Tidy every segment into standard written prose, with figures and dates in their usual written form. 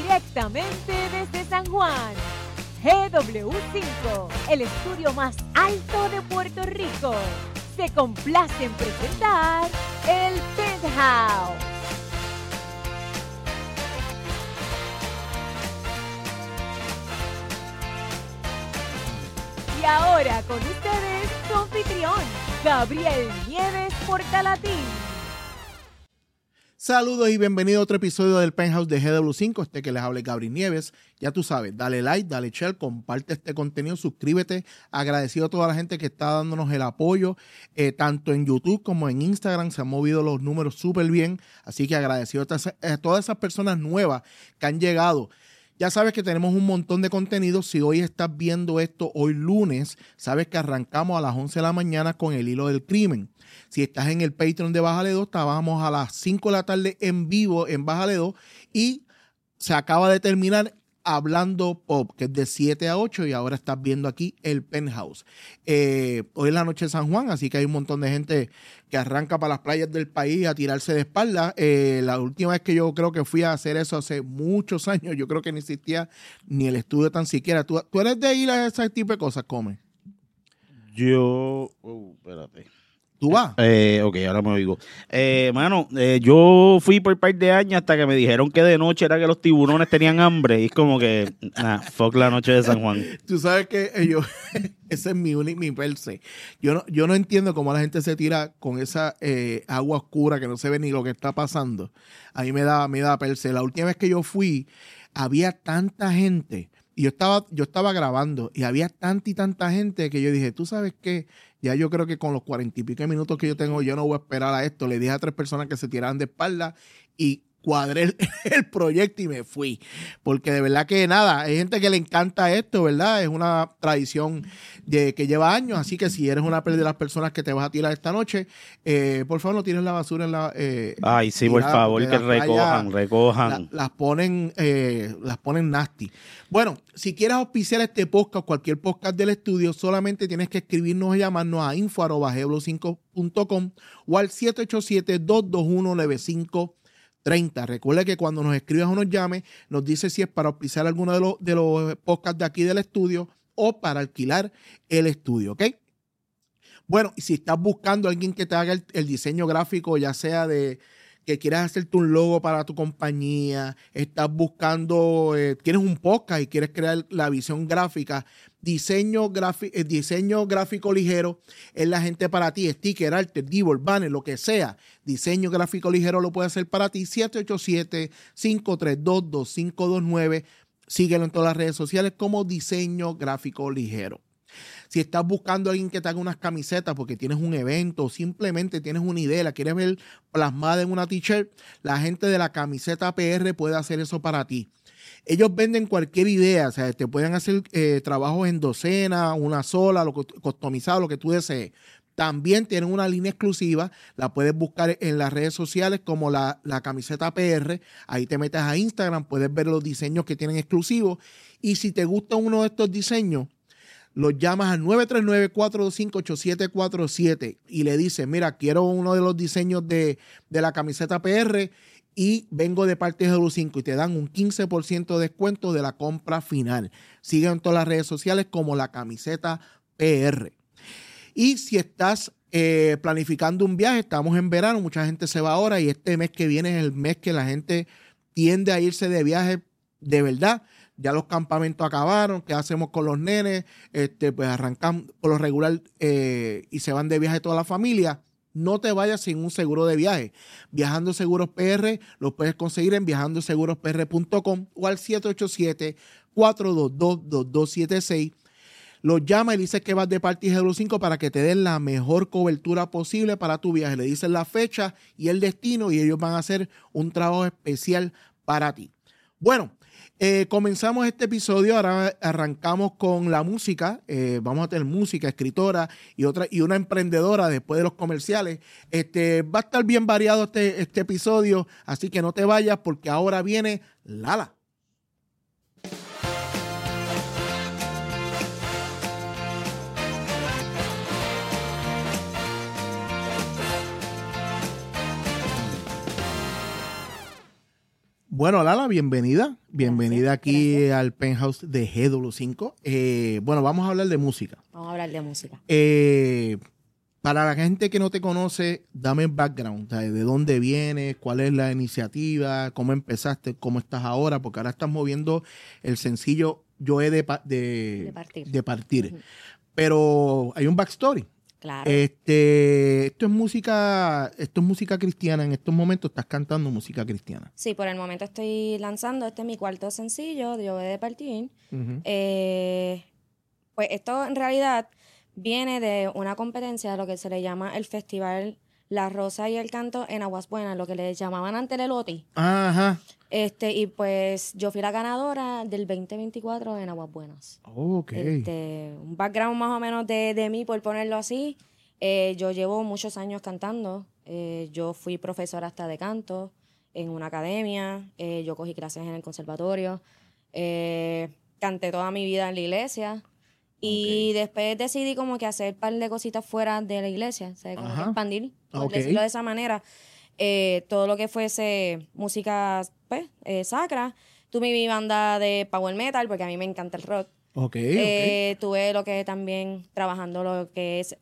Directamente desde San Juan, GW5, el estudio más alto de Puerto Rico, se complace en presentar el Penthouse. Y ahora con ustedes, su anfitrión, Gabriel Nieves Portalatín. Saludos y bienvenido a otro episodio del Penthouse de GW5, que les habla Gabriel Nieves. Ya tú sabes, dale like, dale share, comparte este contenido, suscríbete. Agradecido a toda la gente que está dándonos el apoyo, tanto en YouTube como en Instagram. Se han movido los números súper bien, así que agradecido a todas esas personas nuevas que han llegado. Ya sabes que tenemos un montón de contenido. Si hoy estás viendo esto, hoy lunes, sabes que arrancamos a las 11 de la mañana con el hilo del crimen. Si estás en el Patreon de Bájale 2, estábamos a las 5 de la tarde en vivo en Bájale 2 y se acaba de terminar Hablando Pop, que es de 7 a 8 y ahora estás viendo aquí el Penthouse. Hoy es la noche de San Juan, así que hay un montón de gente que arranca para las playas del país a tirarse de espalda. La última vez que yo creo que fui a hacer eso hace muchos años, yo creo que no existía ni el estudio tan siquiera. ¿Tú eres de ir a ese tipo de cosas, Come? Espérate. ¿Tú vas? Ok, ahora me oigo. Yo fui por un par de años hasta que me dijeron que de noche era que los tiburones tenían hambre. Y es como que, fuck la noche de San Juan. Tú sabes que ese es mi perse. Yo no entiendo cómo la gente se tira con esa agua oscura que no se ve ni lo que está pasando. A mí me da perse. La última vez que yo fui, había tanta gente. Y yo estaba grabando y había tanta y tanta gente que yo dije, ¿tú sabes qué? Ya yo creo que con los 40 y pico minutos que yo tengo, yo no voy a esperar a esto. Le dije a 3 personas que se tiraran de espalda y cuadré el proyecto y me fui. Porque de verdad que nada, hay gente que le encanta esto, ¿verdad? Es una tradición que lleva años. Así que si eres una de las personas que te vas a tirar esta noche, por favor no tires la basura en la... Ay, sí, por favor, que recojan. Las ponen nasty. Bueno, si quieres auspiciar este podcast, cualquier podcast del estudio, solamente tienes que escribirnos o llamarnos a info@gblo5.com o al 787-221-9530. Recuerda que cuando nos escribas o nos llames, nos dice si es para auspiciar alguno de los podcasts de aquí del estudio o para alquilar el estudio, ¿ok? Bueno, y si estás buscando a alguien que te haga el diseño gráfico, ya sea de que quieras hacerte un logo para tu compañía, estás buscando, tienes un podcast y quieres crear la visión gráfica, diseño gráfico ligero es la gente para ti, sticker, arte, divo, banner, lo que sea, diseño gráfico ligero lo puede hacer para ti, 787-532-2529, síguelo en todas las redes sociales como diseño gráfico ligero. Si estás buscando a alguien que te haga unas camisetas porque tienes un evento o simplemente tienes una idea, la quieres ver plasmada en una t-shirt, la gente de la Camiseta PR puede hacer eso para ti. Ellos venden cualquier idea, o sea, te pueden hacer trabajos en docena, una sola, customizado, lo que tú desees. También tienen una línea exclusiva, la puedes buscar en las redes sociales como la Camiseta PR. Ahí te metes a Instagram, puedes ver los diseños que tienen exclusivos. Y si te gusta uno de estos diseños, los llamas al 939-425-8747 y le dices, mira, quiero uno de los diseños de la Camiseta PR y vengo de parte de GW5 y te dan un 15% de descuento de la compra final. Sigue en todas las redes sociales como la Camiseta PR. Y si estás planificando un viaje, estamos en verano, mucha gente se va ahora y este mes que viene es el mes que la gente tiende a irse de viaje de verdad. Ya los campamentos acabaron, ¿qué hacemos con los nenes? Pues arrancan por lo regular y se van de viaje toda la familia. No te vayas sin un seguro de viaje. Viajando Seguros PR lo puedes conseguir en viajandosegurospr.com o al 787-422-2276. Los llama y le dices que vas de parte de GW5 para que te den la mejor cobertura posible para tu viaje. Le dices la fecha y el destino y ellos van a hacer un trabajo especial para ti. Bueno, comenzamos este episodio, ahora arrancamos con la música, vamos a tener música, escritora y una emprendedora después de los comerciales. Va a estar bien variado este episodio, así que no te vayas porque ahora viene Lala. Bueno, Lala, bienvenida. Bienvenida aquí gracias. al Penthouse de GW5. Bueno, vamos a hablar de música. Vamos a hablar de música. Para la gente que no te conoce, dame el background, ¿sabes? ¿De dónde vienes? ¿Cuál es la iniciativa? ¿Cómo empezaste? ¿Cómo estás ahora? Porque ahora estás moviendo el sencillo Yo he de partir. Ujú. Pero hay un backstory. Claro. Esto es música cristiana. En estos momentos estás cantando música cristiana. Sí, por el momento estoy lanzando, este es mi cuarto sencillo, Yo he de partir. Ujú. Pues esto en realidad viene de una competencia, lo que se le llama el Festival La Rosa y el Canto en Aguas Buenas, lo que le llamaban antes el OTI. Ajá. Y pues yo fui la ganadora del 2024 en Aguas Buenas. Ok. Un background más o menos de mí, por ponerlo así. Yo llevo muchos años cantando. Yo fui profesora hasta de canto en una academia. Yo cogí clases en el conservatorio. Canté toda mi vida en la iglesia. Y después decidí como que hacer un par de cositas fuera de la iglesia. O sea, como que expandir, por decirlo de esa manera. Todo lo que fuese música pues, sacra. Tuve mi banda de power metal, porque a mí me encanta el rock. Tuve lo que también trabajando lo que es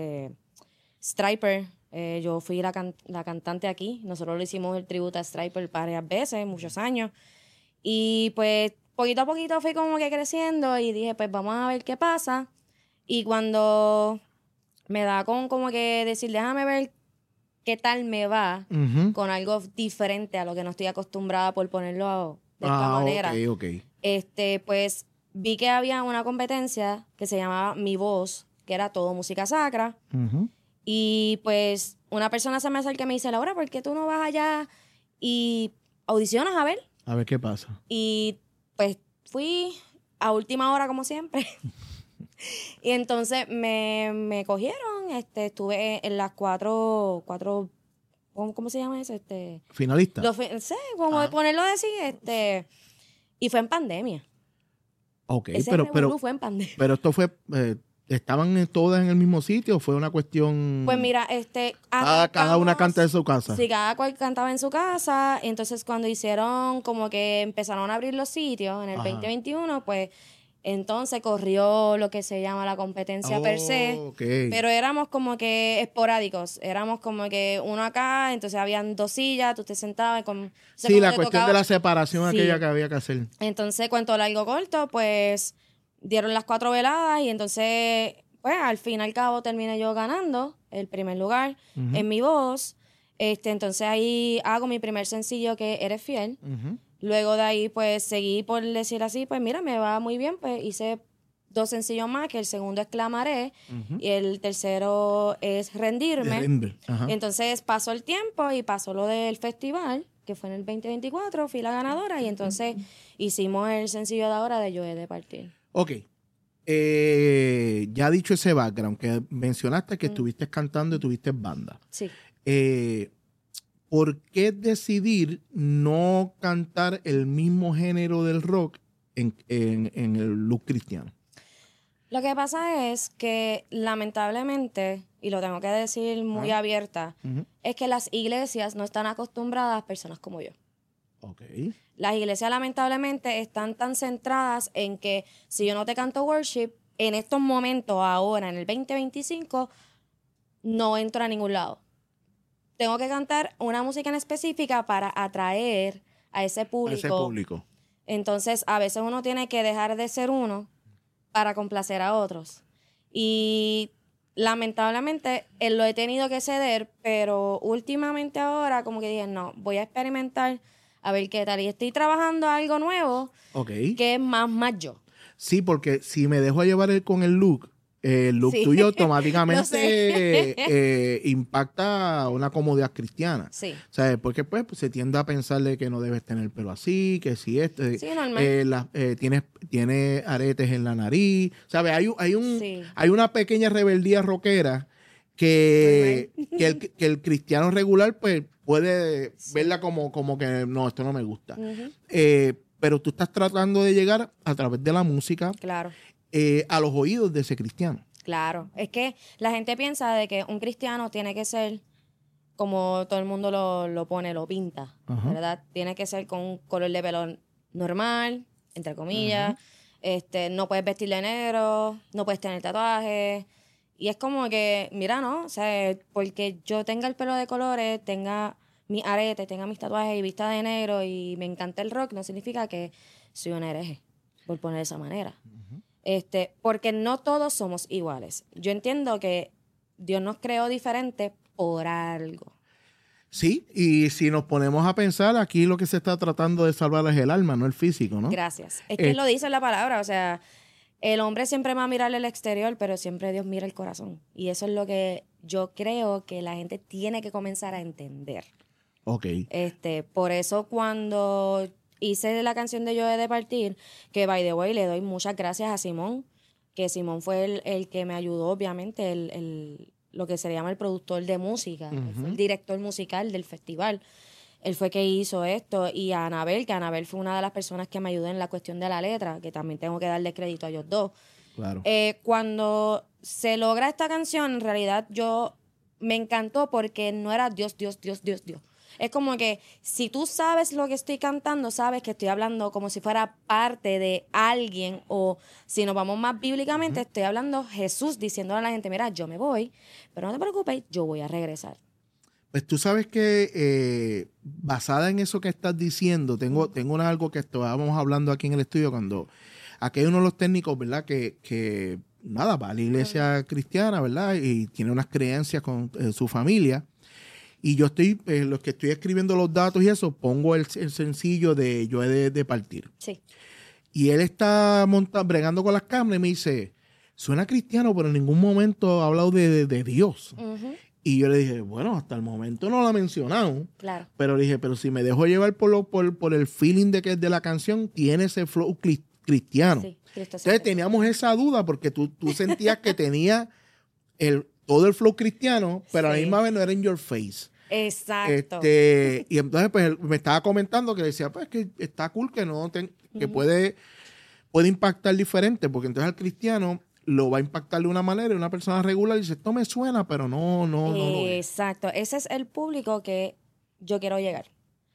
Striper. Yo fui la cantante aquí. Nosotros le hicimos el tributo a Striper varias veces, muchos años. Y pues poquito a poquito fui como que creciendo y dije, pues vamos a ver qué pasa. Y cuando me da con como que decir, déjame ver qué tal me va con algo diferente a lo que no estoy acostumbrada, por ponerlo de esta manera. Pues vi que había una competencia que se llamaba Mi Voz, que era todo música sacra. Y pues una persona se me acerca y me dice, Laura, ¿por qué tú no vas allá y audicionas a ver? A ver qué pasa. Y pues fui a última hora como siempre. Y entonces me cogieron, estuve en las cuatro, ¿cómo se llama eso? ¿Finalista? Sí, como de ponerlo así, y fue en pandemia. Ok, Ese pero revolú fue en pandemia. Pero esto fue, ¿estaban todas en el mismo sitio o fue una cuestión? Pues mira, cada una canta en su casa. Sí, cada cual cantaba en su casa. Entonces cuando hicieron, como que empezaron a abrir los sitios en el 2021, pues entonces corrió lo que se llama la competencia per se. Pero éramos como que esporádicos. Éramos como que uno acá, entonces habían dos sillas, tú te sentabas. Sí, la cuestión de la separación aquella que había que hacer. Entonces, cuento largo corto, pues dieron las 4 veladas y entonces, pues al fin y al cabo terminé yo ganando el primer lugar en Mi Voz. Entonces ahí hago mi primer sencillo, que Eres Fiel. Luego de ahí, pues, seguí, por decir así, pues, mira, me va muy bien, pues, hice 2 sencillos más, que el segundo es Clamaré, y el tercero es Rendirme. Entonces, pasó el tiempo y pasó lo del festival, que fue en el 2024, fui la ganadora, y entonces hicimos el sencillo de ahora de Yo he de partir. Ok. Ya dicho ese background, que mencionaste que estuviste cantando y tuviste banda. Sí. ¿Por qué decidir no cantar el mismo género del rock en el look cristiano? Lo que pasa es que, lamentablemente, y lo tengo que decir muy abierta, es que las iglesias no están acostumbradas a personas como yo. Las iglesias, lamentablemente, están tan centradas en que si yo no te canto worship, en estos momentos, ahora, en el 2025, no entro a ningún lado. Tengo que cantar una música en específica para atraer a ese público. Entonces, a veces uno tiene que dejar de ser uno para complacer a otros. Y lamentablemente lo he tenido que ceder, pero últimamente ahora como que dije, no, voy a experimentar a ver qué tal. Y estoy trabajando algo nuevo que es más yo. Sí, porque si me dejo llevar con el look tuyo automáticamente impacta una comodidad cristiana. Sí. O sea, porque pues se tiende a pensarle que no debes tener el pelo así, que si tiene aretes en la nariz. ¿Sabes? Hay una pequeña rebeldía rockera que el cristiano regular pues puede verla como que no, esto no me gusta. Pero tú estás tratando de llegar a través de la música. Claro. A los oídos de ese cristiano. Claro, es que la gente piensa de que un cristiano tiene que ser como todo el mundo lo pone, lo pinta, ¿verdad? Tiene que ser con un color de pelo normal, entre comillas. No puedes vestir de negro, no puedes tener tatuajes. Y es como que, mira, ¿no? O sea, porque yo tenga el pelo de colores, tenga mis aretes, tenga mis tatuajes y vista de negro y me encanta el rock, no significa que soy un hereje, por poner de esa manera. Porque no todos somos iguales. Yo entiendo que Dios nos creó diferentes por algo. Sí, y si nos ponemos a pensar, aquí lo que se está tratando de salvar es el alma, no el físico, ¿no? Gracias. Es que lo dice la palabra, o sea, el hombre siempre va a mirar el exterior, pero siempre Dios mira el corazón. Y eso es lo que yo creo que la gente tiene que comenzar a entender. Ok. Por eso cuando hice la canción de Yo he de partir, que by the way le doy muchas gracias a Simón, que Simón fue el que me ayudó, obviamente, lo que se llama el productor de música, él fue el director musical del festival. Él fue que hizo esto, y a Anabel, que Anabel fue una de las personas que me ayudó en la cuestión de la letra, que también tengo que darle crédito a ellos dos. Claro. Cuando se logra esta canción, en realidad me encantó porque no era Dios. Es como que si tú sabes lo que estoy cantando, sabes que estoy hablando como si fuera parte de alguien, o si nos vamos más bíblicamente, estoy hablando Jesús diciéndole a la gente, mira, yo me voy, pero no te preocupes, yo voy a regresar. Pues tú sabes que basada en eso que estás diciendo, tengo algo que estábamos hablando aquí en el estudio cuando aquí hay uno de los técnicos, ¿verdad? Que nada, va a la iglesia cristiana, ¿verdad? Y tiene unas creencias con su familia. Y yo los que estoy escribiendo los datos y eso, pongo el sencillo de Yo he de partir. Sí. Y él está bregando con las cámaras y me dice, suena cristiano, pero en ningún momento ha hablado de Dios. Y yo le dije, bueno, hasta el momento no lo ha mencionado. Claro. Pero le dije, pero si me dejo llevar por el feeling de que es de la canción, tiene ese flow cristiano. Sí, entonces teníamos esa duda porque tú sentías que tenía todo el flow cristiano, pero a la misma vez no era in your face. Exacto. Y entonces pues me estaba comentando que decía, pues que está cool que que puede impactar diferente, porque entonces al cristiano lo va a impactar de una manera y una persona regular dice, esto me suena, pero no. Exacto. Ese es el público que yo quiero llegar.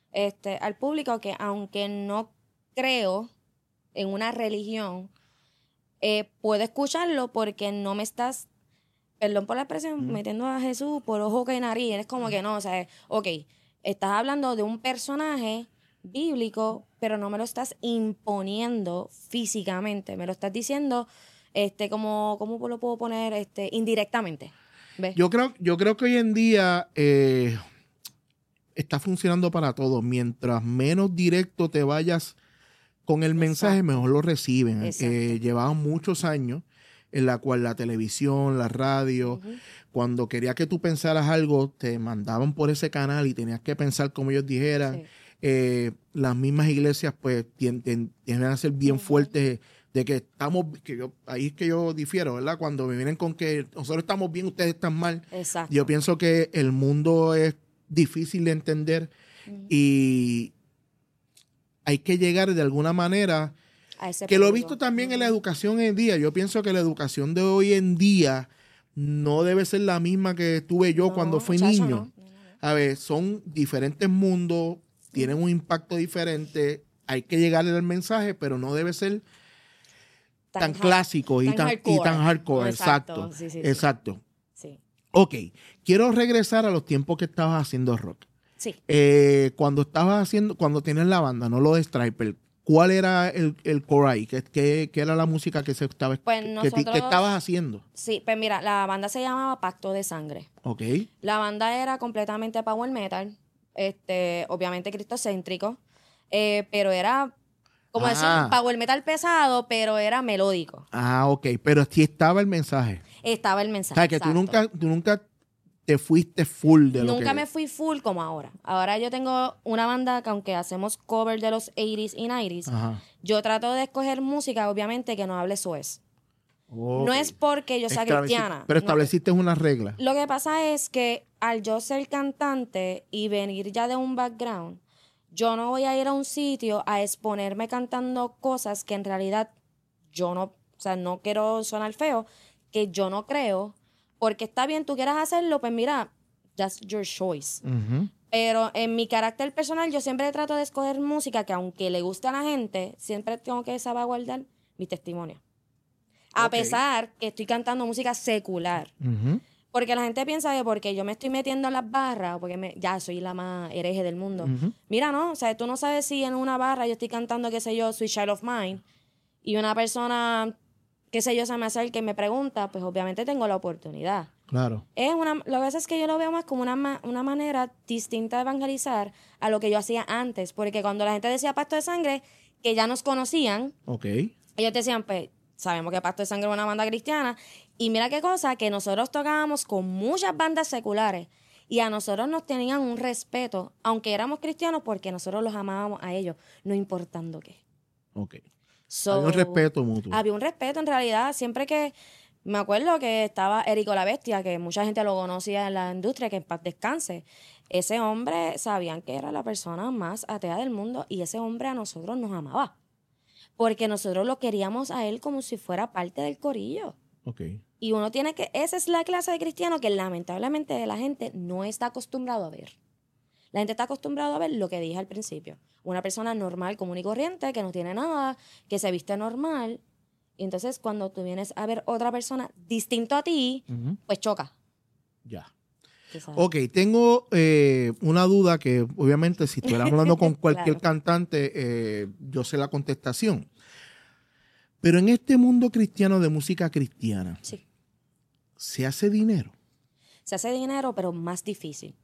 Al público que, aunque no creo en una religión, puedo escucharlo porque no me estás, perdón por la expresión, metiendo a Jesús por ojo que nariz. Es como que no, o sea, ok, estás hablando de un personaje bíblico, pero no me lo estás imponiendo físicamente, me lo estás diciendo ¿cómo lo puedo poner? Indirectamente. ¿Ves? Yo creo que hoy en día está funcionando para todos. Mientras menos directo te vayas con el mensaje, mejor lo reciben. Llevaban muchos años en la cual la televisión, la radio, cuando quería que tú pensaras algo, te mandaban por ese canal y tenías que pensar como ellos dijeran. Las mismas iglesias pues tienden a ser bien fuertes de que ahí es que yo difiero, ¿verdad? Cuando me vienen con que nosotros estamos bien, ustedes están mal. Exacto. Yo pienso que el mundo es difícil de entender y hay que llegar de alguna manera, a ese que público. Lo he visto también en la educación hoy en día. Yo pienso que la educación de hoy en día no debe ser la misma que tuve yo cuando fui niño. No. A ver, son diferentes mundos, tienen un impacto diferente, hay que llegarle al mensaje, pero no debe ser tan clásico y tan hardcore. Exacto. Sí. Exacto. Sí. Ok, quiero regresar a los tiempos que estabas haciendo rock. Sí. Cuando tenías la banda, no lo de Striper, ¿cuál era el core ahí? ¿Qué era la música que estabas haciendo? Sí, pues mira, la banda se llamaba Pacto de Sangre. Ok. La banda era completamente power metal, obviamente cristocéntrico, pero era como decir power metal pesado, pero era melódico. Ah, ok, pero sí estaba el mensaje. Estaba el mensaje, o sea, que tú nunca te fuiste full de lo que... Nunca me fui full como ahora. Ahora yo tengo una banda que, aunque hacemos cover de los 80s y 90s, yo trato de escoger música, obviamente, que no hable soez. Okay. No es porque yo sea cristiana. Pero estableciste una regla. Lo que pasa es que al yo ser cantante y venir ya de un background, yo no voy a ir a un sitio a exponerme cantando cosas que en realidad yo no, o sea, no quiero sonar feo, que yo no creo, porque está bien, tú quieras hacerlo, pues mira, That's your choice. Pero en mi carácter personal, yo siempre trato de escoger música que, aunque le guste a la gente, siempre tengo que salvaguardar mi testimonio. A pesar que estoy cantando música secular. Porque la gente piensa que porque yo me estoy metiendo en las barras, porque ya soy la más hereje del mundo. Mira, no, o sea, tú no sabes si en una barra yo estoy cantando, qué sé yo, Sweet Child of Mine, y una persona, qué sé yo, se me acerca y me pregunta, pues obviamente tengo la oportunidad. Claro. Lo que pasa es que yo lo veo más como una manera distinta de evangelizar a lo que yo hacía antes. Porque cuando la gente decía Pacto de Sangre, que ya nos conocían, ellos decían, pues, sabemos que Pacto de Sangre es una banda cristiana. Y mira qué cosa, que nosotros tocábamos con muchas bandas seculares. Y a nosotros nos tenían un respeto, aunque éramos cristianos, porque nosotros los amábamos a ellos, no importando qué. Había un respeto mutuo. Había un respeto, en realidad. Siempre que... Me acuerdo que estaba Érico la Bestia, que mucha gente lo conocía en la industria, que en paz descanse. Ese hombre, sabían que era la persona más atea del mundo, y ese hombre a nosotros nos amaba. Porque nosotros lo queríamos a él como si fuera parte del corillo. Y uno tiene que... Esa es la clase de cristiano que lamentablemente la gente no está acostumbrado a ver. La gente está acostumbrada a ver lo que dije al principio. Una persona normal, común y corriente, que no tiene nada, que se viste normal... Y entonces, cuando tú vienes a ver otra persona distinto a ti, pues choca. Ya. Ok, tengo una duda que, obviamente, si estuviera hablando con cualquier cantante, yo sé la contestación. Pero en este mundo cristiano de música cristiana, ¿se hace dinero? Se hace dinero, pero más difícil.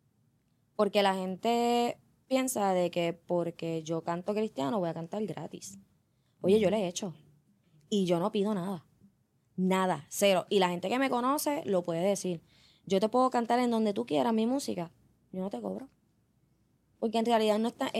Porque la gente piensa de que porque yo canto cristiano voy a cantar gratis. Oye, yo le he hecho. Y yo no pido nada. Nada, cero. Y la gente que me conoce lo puede decir. Yo te puedo cantar en donde tú quieras mi música. Yo no te cobro. Porque en realidad no está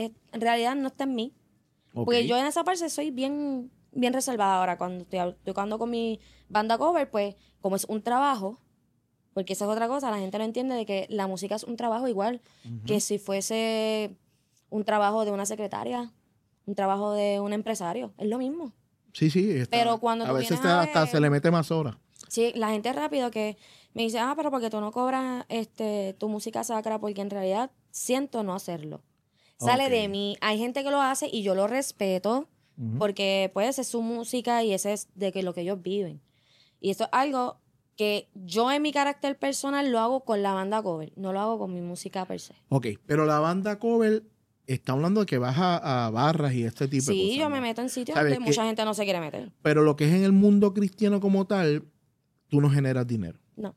en mí. Porque yo en esa parte soy bien reservada ahora. Cuando estoy tocando con mi banda cover, pues como es un trabajo, porque esa es otra cosa, la gente no entiende de que la música es un trabajo igual que si fuese un trabajo de una secretaria, un trabajo de un empresario. Es lo mismo. Sí. Pero cuando a veces hasta se le mete más horas. Sí, la gente rápido que me dice, pero porque tú no cobras tu música sacra, porque en realidad siento no hacerlo. Sale de mí. Hay gente que lo hace y yo lo respeto porque pues es su música y ese es lo que ellos viven. Y esto es algo que yo en mi carácter personal lo hago con la banda cover, no lo hago con mi música per se. Pero la banda cover... Está hablando de que vas a barras y este tipo de cosas. Sí, yo me meto en sitios donde mucha gente no se quiere meter. Pero lo que es en el mundo cristiano como tal, tú no generas dinero. No.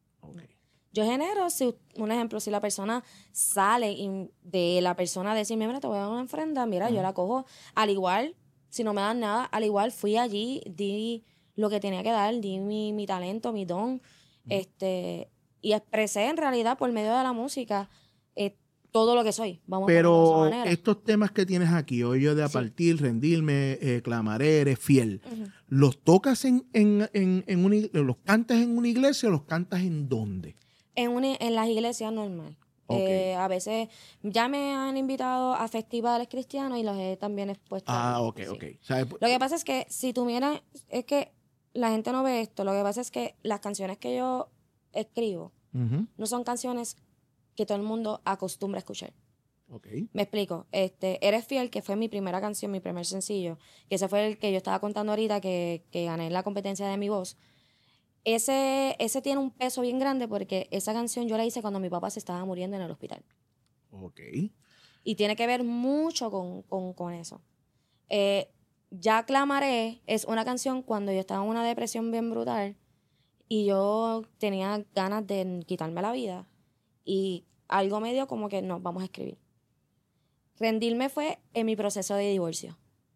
Yo genero, un ejemplo, si la persona sale y de la persona decirme, mira, te voy a dar una ofrenda, mira, yo la cojo. Al igual, si no me dan nada, al igual fui allí, di lo que tenía que dar, di mi talento, mi don, y expresé en realidad por medio de la música todo lo que soy. Pero estos temas que tienes aquí, hoy yo de a partir, rendirme, clamaré, eres fiel, ¿los tocas los cantas en una iglesia o los cantas en dónde? En las iglesias normal. A veces ya me han invitado a festivales cristianos y los he también expuesto. Ok. Lo que pasa es que si tú miras, es que la gente no ve esto. Lo que pasa es que las canciones que yo escribo no son canciones que todo el mundo acostumbra a escuchar. Me explico. Eres fiel, que fue mi primera canción, mi primer sencillo, que ese fue el que yo estaba contando ahorita, que gané la competencia de Mi Voz. Ese tiene un peso bien grande porque esa canción yo la hice cuando mi papá se estaba muriendo en el hospital. Y tiene que ver mucho con eso. Ya Clamaré es una canción cuando yo estaba en una depresión bien brutal y yo tenía ganas de quitarme la vida. Y algo medio como que no, vamos a escribir. Rendirme fue en mi proceso de divorcio.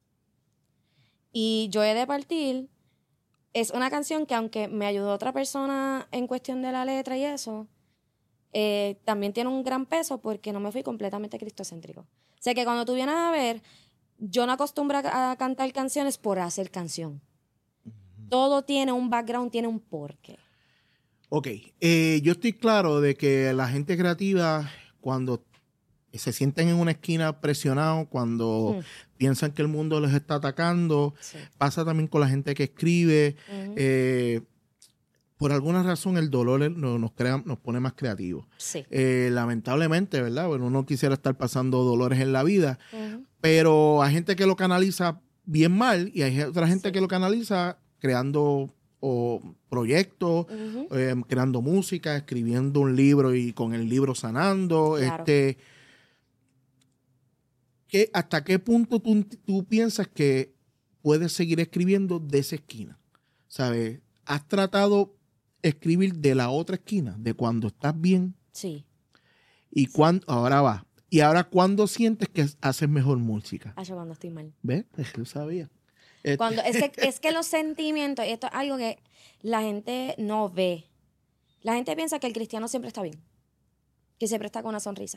Y Yo he de partir es una canción que, aunque me ayudó otra persona en cuestión de la letra y eso, también tiene un gran peso porque no me fui completamente cristocéntrico. O sea que cuando tú vienes a ver, yo no acostumbro a cantar canciones por hacer canción. Todo tiene un background, tiene un porqué. Yo estoy claro de que la gente creativa, cuando se sienten en una esquina presionados, cuando piensan que el mundo les está atacando, pasa también con la gente que escribe. por alguna razón el dolor nos pone más creativos. Sí. Lamentablemente, ¿verdad? Bueno, uno quisiera estar pasando dolores en la vida, pero hay gente que lo canaliza bien mal y hay otra gente que lo canaliza creando proyectos, creando música, escribiendo un libro y con el libro sanando. Claro. ¿Hasta qué punto tú piensas que puedes seguir escribiendo de esa esquina? ¿Sabes? ¿Has tratado escribir de la otra esquina, de cuando estás bien? Sí. Y ahora va. ¿Y ahora cuándo sientes que haces mejor música? Cuando estoy mal. ¿Ves? Yo sabía. Es que los sentimientos, esto es algo que la gente no ve. La gente piensa que el cristiano siempre está bien, que siempre está con una sonrisa.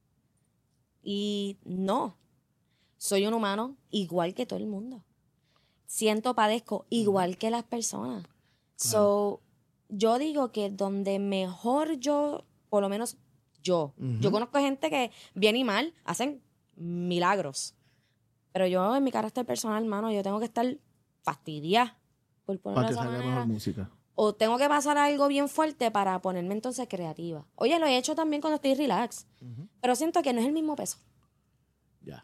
Y no. Soy un humano igual que todo el mundo. Padezco igual que las personas. Claro. So, yo digo que donde mejor por lo menos yo conozco gente que bien y mal hacen milagros. Pero yo en mi carácter personal, hermano, yo tengo que estar fastidiada por ponerlo de esa manera. Para que salga mejor música. O tengo que pasar algo bien fuerte para ponerme entonces creativa. Oye, lo he hecho también cuando estoy relax. Pero siento que no es el mismo peso. Ya.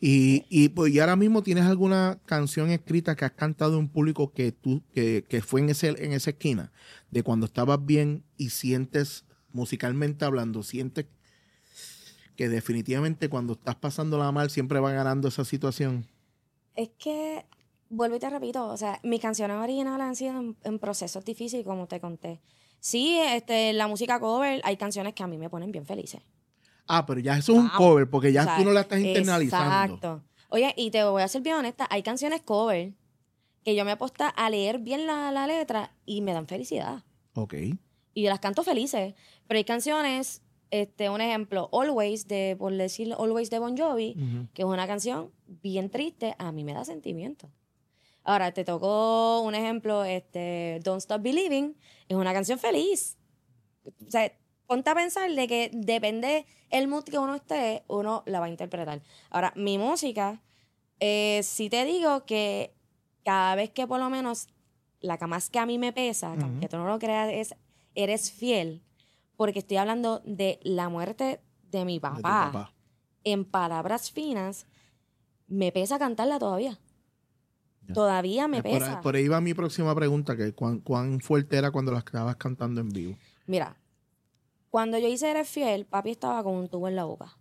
Y ahora mismo tienes alguna canción escrita que has cantado en público que fue en esa esquina de cuando estabas bien y sientes, musicalmente hablando, sientes que definitivamente cuando estás pasándola mal siempre va ganando esa situación. Es que, vuelvo y te repito, o sea, mis canciones originales han sido en procesos difíciles, como te conté. Sí, la música cover, hay canciones que a mí me ponen bien felices. Pero ya eso es un cover, porque ya tú no la estás internalizando. Exacto. Oye, y te voy a ser bien honesta, hay canciones cover que yo me he puesto a leer bien la letra y me dan felicidad. Ok. Y yo las canto felices, pero hay canciones... un ejemplo, Always de Bon Jovi, que es una canción bien triste, a mí me da sentimiento. Ahora, te tocó un ejemplo, Don't Stop Believing, es una canción feliz. O sea, ponte a pensar de que depende el mood que uno esté, uno la va a interpretar. Ahora, mi música, sí te digo que cada vez que por lo menos la que más que a mí me pesa, que tú no lo creas, es Eres Fiel, porque estoy hablando de la muerte de mi papá. De tu papá. En palabras finas, me pesa cantarla todavía. Ya. Todavía me pesa. Por ahí va mi próxima pregunta, que cuán fuerte era cuando la estabas cantando en vivo. Mira, cuando yo hice Eres Fiel, papi estaba con un tubo en la boca.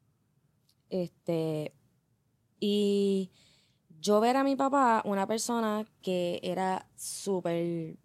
Y yo ver a mi papá, una persona que era súper...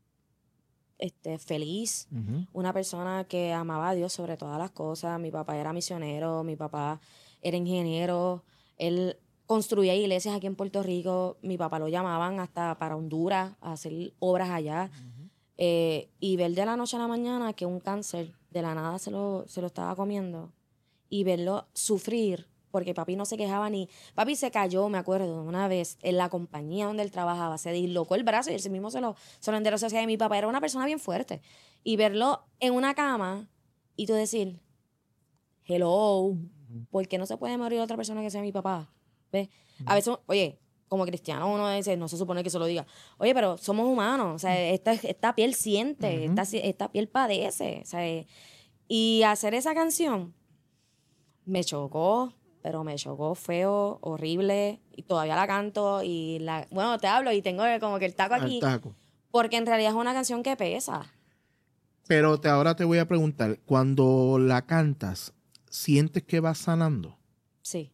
feliz, una persona que amaba a Dios sobre todas las cosas. Mi papá era misionero, mi papá era ingeniero, él construía iglesias aquí en Puerto Rico, mi papá lo llamaban hasta para Honduras a hacer obras allá, y ver de la noche a la mañana que un cáncer de la nada se lo estaba comiendo y verlo sufrir, porque papi no se quejaba ni... Papi se cayó, me acuerdo, una vez en la compañía donde él trabajaba, se dislocó el brazo y él mismo se lo enderezó. O sea, mi papá era una persona bien fuerte. Y verlo en una cama y tú decir, hello, ¿por qué no se puede morir otra persona que sea mi papá? ¿Ves? A veces, oye, como cristiano uno dice, no se supone que se lo diga. Oye, pero somos humanos, o sea, esta piel siente, esta piel padece. O sea, y hacer esa canción me chocó. Pero me chocó feo, horrible, y todavía la canto, bueno, te hablo y tengo como que el taco aquí. Porque en realidad es una canción que pesa. Pero ahora te voy a preguntar, cuando la cantas, ¿sientes que vas sanando? Sí.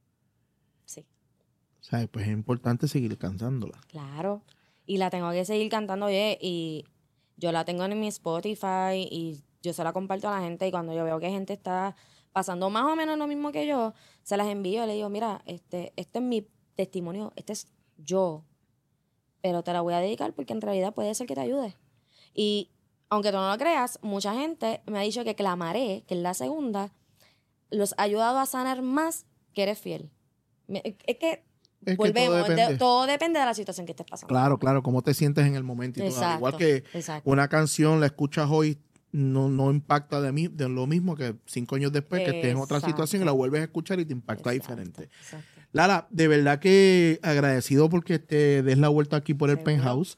O sea, pues es importante seguir cantándola. Claro. Y la tengo que seguir cantando, oye, y yo la tengo en mi Spotify y yo se la comparto a la gente, y cuando yo veo que gente está pasando más o menos lo mismo que yo, se las envío y le digo, mira, este es mi testimonio, este es yo, pero te la voy a dedicar porque en realidad puede ser que te ayude. Y aunque tú no lo creas, mucha gente me ha dicho que Clamaré, que es la segunda, los ha ayudado a sanar más que Eres Fiel. Es que volvemos, todo depende de la situación que estés pasando. Claro, cómo te sientes en el momento y todo. Igual que una canción la escuchas hoy, no impacta de lo mismo que 5 años después, que estés en otra situación y la vuelves a escuchar y te impacta diferente. Lara, de verdad que agradecido porque te des la vuelta aquí por el Penthouse.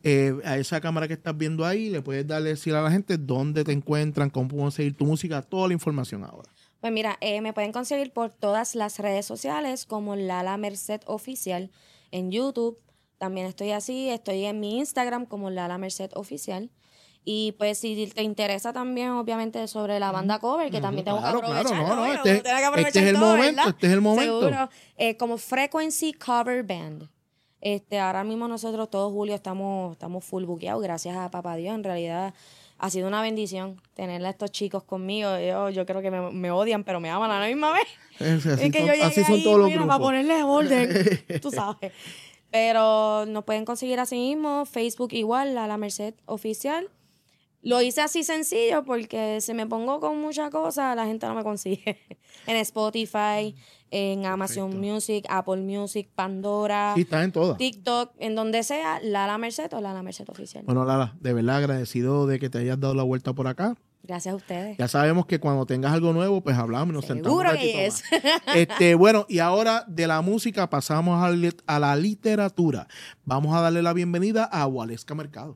A esa cámara que estás viendo ahí, le puedes decir a la gente dónde te encuentran, cómo pueden seguir tu música, toda la información ahora. Pues mira, me pueden conseguir por todas las redes sociales como Lala Merced Oficial en YouTube. También estoy en mi Instagram como Lala Merced Oficial. Y pues si te interesa también, obviamente, sobre la banda cover, que también tengo que aprovechar. Claro, este es el momento, este es el momento. Seguro. Como Frequency Cover Band. Ahora mismo nosotros todo julio estamos full buqueados, gracias a papá Dios. En realidad ha sido una bendición tener a estos chicos conmigo. Yo creo que me odian, pero me aman a la misma vez. Así son todos los grupos. Para ponerles orden, tú sabes. Pero nos pueden conseguir así mismo, Facebook igual, La Merced Oficial. Lo hice así sencillo porque si me pongo con muchas cosas, la gente no me consigue. En Spotify, en Amazon Music, Apple Music, Pandora. Sí, está en todas. TikTok, en donde sea, Lala Merced o Lala Merced Oficial. Bueno, Lala, de verdad agradecido de que te hayas dado la vuelta por acá. Gracias a ustedes. Ya sabemos que cuando tengas algo nuevo, pues hablamos y nos sentamos. Seguro que es. Bueno, y ahora de la música pasamos a la literatura. Vamos a darle la bienvenida a Waleska Mercado.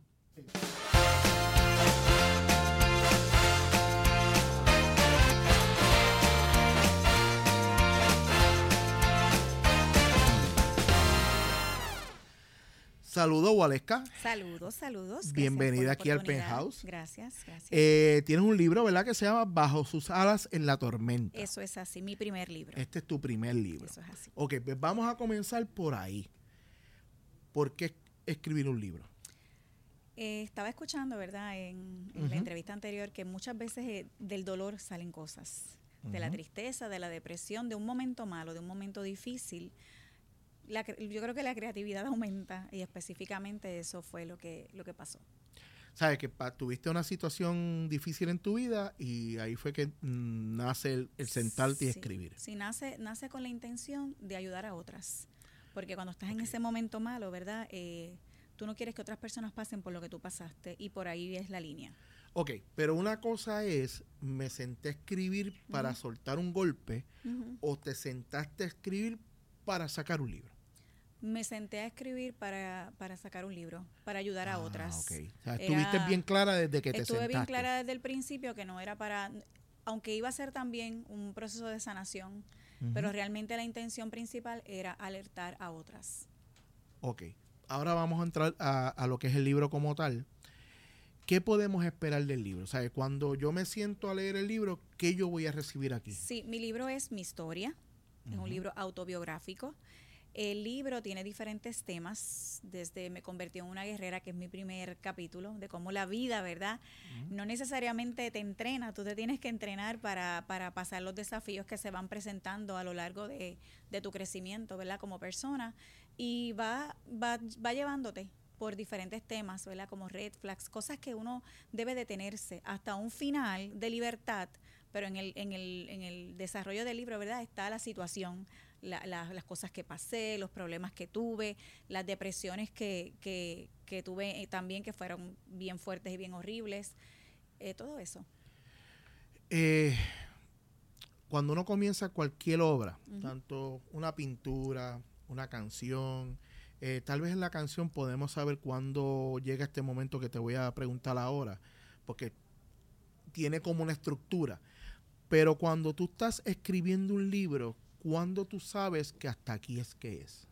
Saludos, Waleska. Saludos. Bienvenida aquí al Penthouse. Gracias. Tienes un libro, ¿verdad? Que se llama Bajo sus alas en la tormenta. Eso es así, mi primer libro. Este es tu primer libro. Eso es así. Ok, pues vamos a comenzar por ahí. ¿Por qué escribir un libro? Estaba escuchando, ¿verdad? En la entrevista anterior que muchas veces del dolor salen cosas. De la tristeza, de la depresión, de un momento malo, de un momento difícil. Yo creo que la creatividad aumenta y específicamente eso fue lo que pasó. Sabes que tuviste una situación difícil en tu vida y ahí fue que nace el sentarte y escribir. Sí, nace con la intención de ayudar a otras. Porque cuando estás en ese momento malo, ¿verdad? Tú no quieres que otras personas pasen por lo que tú pasaste y por ahí es la línea. Ok, pero una cosa es, me senté a escribir para soltar un golpe o te sentaste a escribir para sacar un libro. Me senté a escribir para sacar un libro, para ayudar a otras. Okay. O sea, estuviste bien clara desde que te sentaste. Estuve bien clara desde el principio que no era para, aunque iba a ser también un proceso de sanación, pero realmente la intención principal era alertar a otras. Ok, ahora vamos a entrar a lo que es el libro como tal. ¿Qué podemos esperar del libro? O sea, cuando yo me siento a leer el libro, ¿qué yo voy a recibir aquí? Sí, mi libro es mi historia, es un libro autobiográfico. El libro tiene diferentes temas, desde Me convertí en una guerrera, que es mi primer capítulo, de cómo la vida, ¿verdad? No necesariamente te entrena, tú te tienes que entrenar para pasar los desafíos que se van presentando a lo largo de tu crecimiento, ¿verdad? Como persona, y va llevándote por diferentes temas, ¿verdad? Como red flags, cosas que uno debe detenerse hasta un final de libertad, pero en el desarrollo del libro, ¿verdad? Está la situación, las cosas que pasé, los problemas que tuve, las depresiones que tuve también, que fueron bien fuertes y bien horribles, todo eso. Cuando uno comienza cualquier obra, tanto una pintura, una canción, tal vez en la canción podemos saber cuándo llega este momento que te voy a preguntar ahora, porque tiene como una estructura. Pero cuando tú estás escribiendo un libro, ¿cuándo tú sabes que hasta aquí es que es?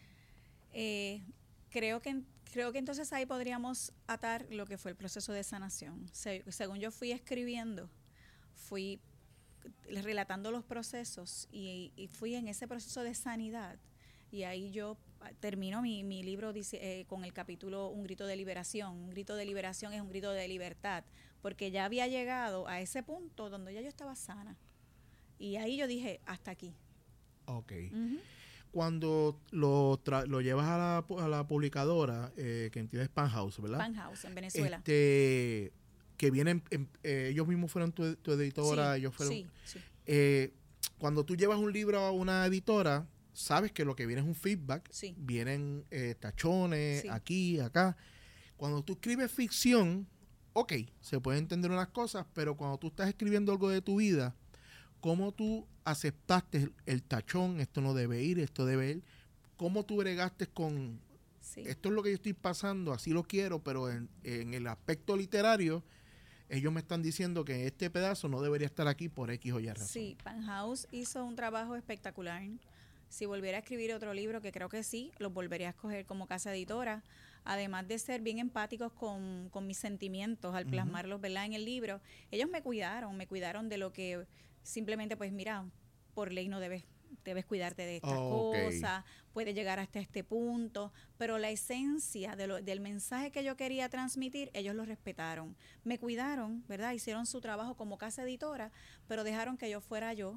Creo que entonces ahí podríamos atar lo que fue el proceso de sanación. Según yo fui escribiendo, fui relatando los procesos y fui en ese proceso de sanidad. Y ahí yo termino mi libro con el capítulo Un grito de liberación. Un grito de liberación es un grito de libertad, porque ya había llegado a ese punto donde ya yo estaba sana. Y ahí yo dije, hasta aquí. Ok. Cuando lo llevas a la publicadora, que entiendes Penthouse, ¿verdad? Penthouse, en Venezuela. Que vienen, ellos mismos fueron tu editora, sí, ellos fueron... Sí. Cuando tú llevas un libro a una editora, sabes que lo que viene es un feedback, sí. Vienen tachones, sí. Aquí, acá. Cuando tú escribes ficción, ok, se pueden entender unas cosas, pero cuando tú estás escribiendo algo de tu vida, ¿cómo tú aceptaste el tachón? Esto no debe ir, esto debe ir. ¿Cómo tú bregaste con Sí. esto es lo que yo estoy pasando, así lo quiero, pero en el aspecto literario, ellos me están diciendo que este pedazo no debería estar aquí por X o Y razón. Sí, Penthouse hizo un trabajo espectacular. Si volviera a escribir otro libro, que creo que sí, los volvería a escoger como casa editora, además de ser bien empáticos con mis sentimientos al plasmarlos, ¿verdad?, en el libro. Ellos me cuidaron de lo que simplemente, pues mira, por ley no debes cuidarte de estas cosas, puedes llegar hasta este punto, pero la esencia del mensaje que yo quería transmitir, ellos lo respetaron. Me cuidaron, ¿verdad? Hicieron su trabajo como casa editora, pero dejaron que yo fuera yo.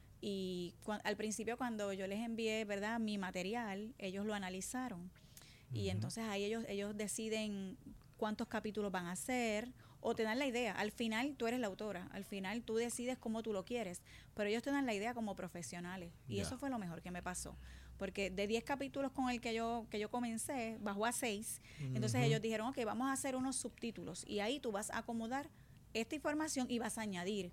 Y al principio cuando yo les envié, ¿verdad?, mi material, ellos lo analizaron. Y entonces ahí ellos deciden cuántos capítulos van a hacer o te dan la idea. Al final tú eres la autora, al final tú decides cómo tú lo quieres, pero ellos te dan la idea como profesionales. Y eso fue lo mejor que me pasó. Porque de 10 capítulos con el que yo comencé, bajó a 6. Entonces ellos dijeron, ok, vamos a hacer unos subtítulos. Y ahí tú vas a acomodar esta información y vas a añadir.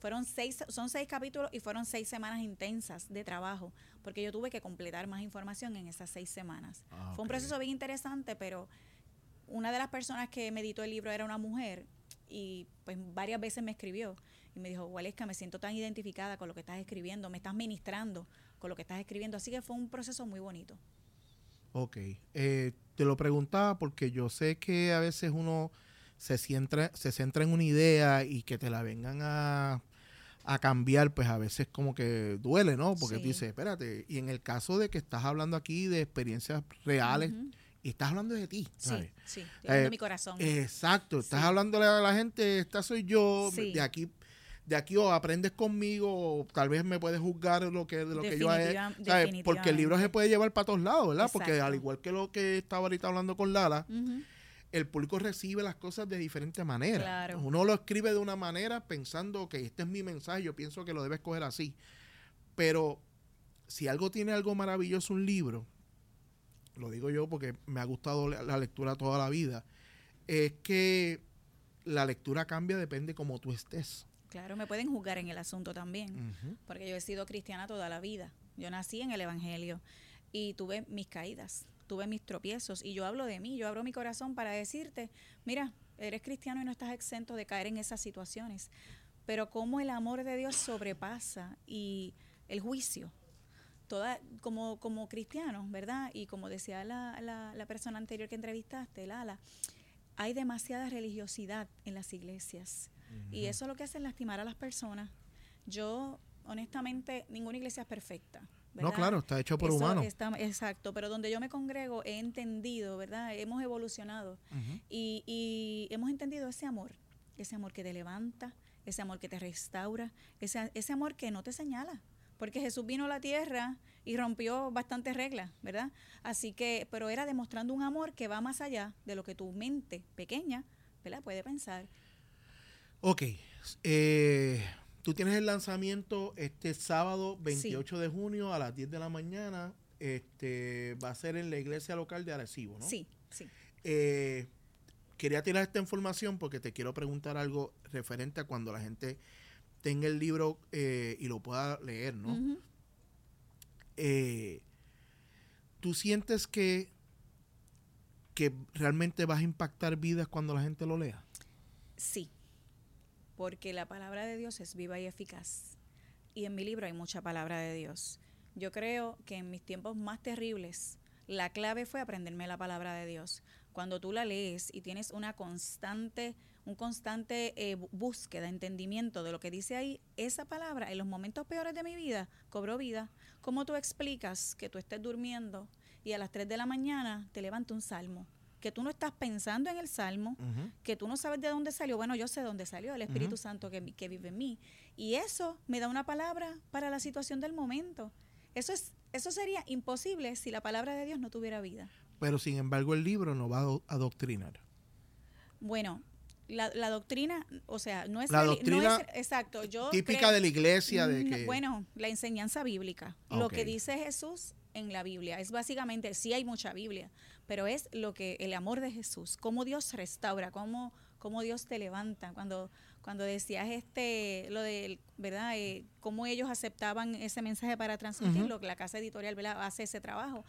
Son 6 capítulos y fueron 6 semanas intensas de trabajo, porque yo tuve que completar más información en esas 6 semanas. Fue un proceso bien interesante, pero una de las personas que me editó el libro era una mujer y pues varias veces me escribió y me dijo, Waleska, me siento tan identificada con lo que estás escribiendo, me estás ministrando con lo que estás escribiendo, así que fue un proceso muy bonito. Ok, te lo preguntaba porque yo sé que a veces uno se centra en una idea y que te la vengan a cambiar, pues a veces como que duele, ¿no? Porque tú dices, espérate, y en el caso de que estás hablando aquí de experiencias reales, y estás hablando de ti, ¿sabes? Sí, estoy hablando de mi corazón. Exacto, estás hablándole a la gente, esta soy yo, de aquí o aprendes conmigo, o tal vez me puedes juzgar lo que yo he hecho, ¿sabes? Porque el libro se puede llevar para todos lados, ¿verdad? Exacto. Porque al igual que lo que estaba ahorita hablando con Lala, el público recibe las cosas de diferentes maneras. Claro. Uno lo escribe de una manera pensando que este es mi mensaje, yo pienso que lo debes coger así. Pero si algo tiene algo maravilloso un libro, lo digo yo porque me ha gustado la lectura toda la vida, es que la lectura cambia, depende cómo tú estés. Claro, me pueden juzgar en el asunto también, porque yo he sido cristiana toda la vida. Yo nací en el Evangelio y tuve mis caídas, tuve mis tropiezos y yo hablo de mí, yo abro mi corazón para decirte, mira, eres cristiano y no estás exento de caer en esas situaciones, pero cómo el amor de Dios sobrepasa y el juicio, como cristianos, ¿verdad? Y como decía la persona anterior que entrevistaste, Lala, hay demasiada religiosidad en las iglesias y eso lo que hace es lastimar a las personas. Yo, honestamente, ninguna iglesia es perfecta, ¿verdad? No, claro, está hecho por humanos. Exacto, pero donde yo me congrego he entendido, ¿verdad? Hemos evolucionado y hemos entendido ese amor que te levanta, ese amor que te restaura, ese amor que no te señala. Porque Jesús vino a la tierra y rompió bastantes reglas, ¿verdad? Así que, pero era demostrando un amor que va más allá de lo que tu mente pequeña, ¿verdad?, puede pensar. Ok, tú tienes el lanzamiento este sábado 28 de junio a las 10 de la mañana, va a ser en la iglesia local de Arecibo, ¿no? Sí. Quería tirar esta información porque te quiero preguntar algo referente a cuando la gente tenga el libro y lo pueda leer, ¿no? ¿Tú sientes que realmente vas a impactar vidas cuando la gente lo lea? Sí, porque la palabra de Dios es viva y eficaz. Y en mi libro hay mucha palabra de Dios. Yo creo que en mis tiempos más terribles, la clave fue aprenderme la palabra de Dios. Cuando tú la lees y tienes un constante búsqueda, entendimiento de lo que dice ahí, esa palabra en los momentos peores de mi vida cobró vida. ¿Cómo tú explicas que tú estés durmiendo y a las 3 de la mañana te levanta un salmo? Que tú no estás pensando en el salmo, que tú no sabes de dónde salió. Bueno, yo sé de dónde salió, el Espíritu Santo que vive en mí. Y eso me da una palabra para la situación del momento. Eso sería imposible si la palabra de Dios no tuviera vida. Pero sin embargo el libro no va a adoctrinar. Bueno, la doctrina, o sea, no es... La doctrina no es, exacto, yo típica creo, de la iglesia. Bueno, la enseñanza bíblica. Okay. Lo que dice Jesús en la Biblia. Es básicamente, sí hay mucha Biblia, pero es lo que el amor de Jesús, cómo Dios restaura, cómo Dios te levanta. Cuando decías lo de, ¿verdad? Cómo ellos aceptaban ese mensaje para transmitirlo, que la casa editorial, ¿verdad?, hace ese trabajo.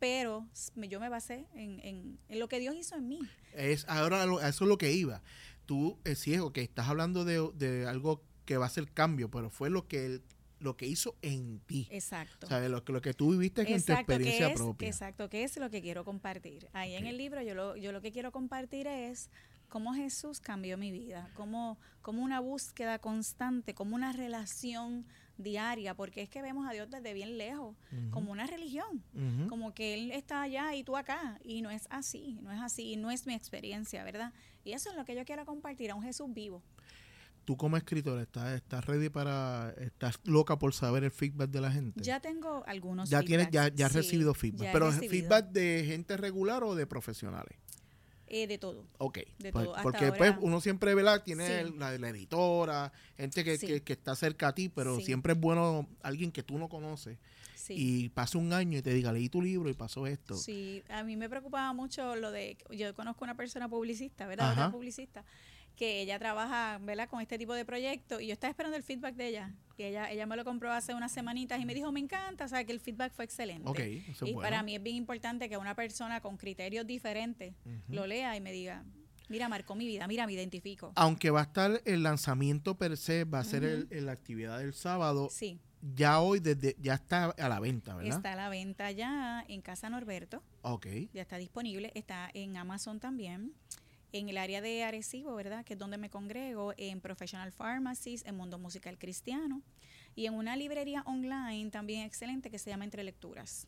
pero yo me basé en lo que Dios hizo en mí. Ahora eso es lo que iba. Tú, sí, que estás hablando de algo que va a ser cambio, pero fue lo que hizo en ti. Exacto. ¿Sabes? Lo que tú viviste en tu experiencia propia. Exacto, que es lo que quiero compartir. Ahí en el libro yo lo que quiero compartir es cómo Jesús cambió mi vida, cómo una búsqueda constante, como una relación diaria, porque es que vemos a Dios desde bien lejos, como una religión, como que Él está allá y tú acá, y no es así, y no es mi experiencia, ¿verdad? Y eso es lo que yo quiero compartir, a un Jesús vivo. Tú como escritora, ¿estás ready estás loca por saber el feedback de la gente? Ya tengo algunos feedbacks. Ya has recibido feedback, pero ¿feedback de gente regular o de profesionales? De todo. Ok. De todo. Porque ahora, pues uno siempre, ¿verdad? Tiene la editora, gente que está cerca a ti, pero siempre es bueno alguien que tú no conoces. Sí. Y pasa un año y te diga, leí tu libro y pasó esto. Sí, a mí me preocupaba mucho yo conozco una persona publicista, ¿verdad? Otra publicista, que ella trabaja, ¿verdad?, con este tipo de proyectos, y yo estaba esperando el feedback de ella, y ella me lo compró hace unas semanitas y me dijo, me encanta, o sea, que el feedback fue excelente. Okay, eso es y bueno. Para mí es bien importante que una persona con criterios diferentes lo lea y me diga, mira, marcó mi vida, mira, me identifico. Aunque va a estar el lanzamiento per se, va a ser la actividad del sábado. Sí. Ya hoy ya está a la venta, ¿verdad? Está a la venta ya en Casa Norberto. Ok. Ya está disponible, está en Amazon también. En el área de Arecibo, ¿verdad?, que es donde me congrego, en Professional Pharmacies, en Mundo Musical Cristiano, y en una librería online también excelente que se llama Entre Lecturas.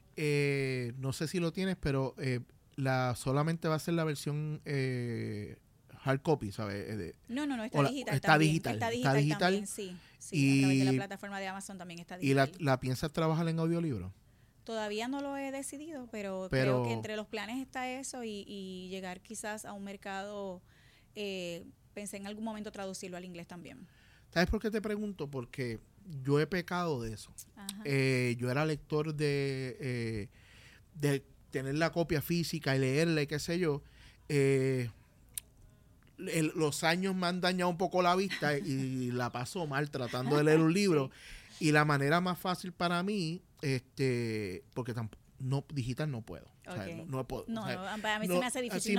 No sé si lo tienes, pero solamente va a ser la versión hard copy, ¿sabes? No, está digital. Está también. digital. Está digital también, sí. Y a través de la plataforma de Amazon también está digital. ¿Y la piensas trabajar en audiolibro? Todavía no lo he decidido, pero creo que entre los planes está eso y llegar quizás a un mercado, pensé en algún momento traducirlo al inglés también. ¿Sabes por qué te pregunto? Porque yo he pecado de eso. Yo era lector de tener la copia física y leerla y qué sé yo. Los años me han dañado un poco la vista y la paso mal tratando de leer un libro. Sí. Y la manera más fácil para mí, porque digital no puedo. Okay. O sea, no puedo. No, o sea, a mí se me hace difícil.